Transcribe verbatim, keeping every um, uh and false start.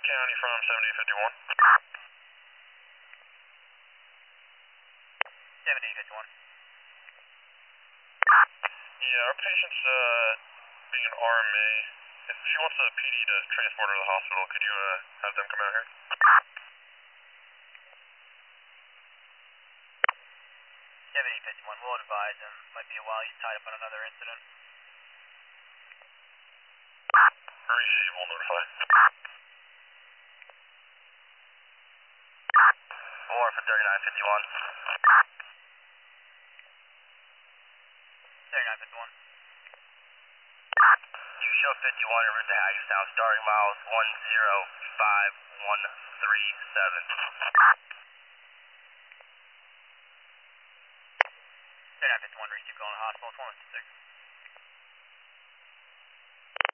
County from seventy fifty-one. seventy fifty-one. Yeah, our patient's uh, being an R M A. If she wants a P D to transport her to the hospital, could you uh, have them come out here? seventy fifty-one, we'll advise him. Might be a while, he's tied up on another incident. Receive, we'll notify. War for thirty-nine fifty-one. thirty-nine fifty-one. You show fifty-one en route to Hagerstown, starting miles one zero five one three seven. thirty-nine fifty-one, receive going to hospital, twenty-one fifty-six.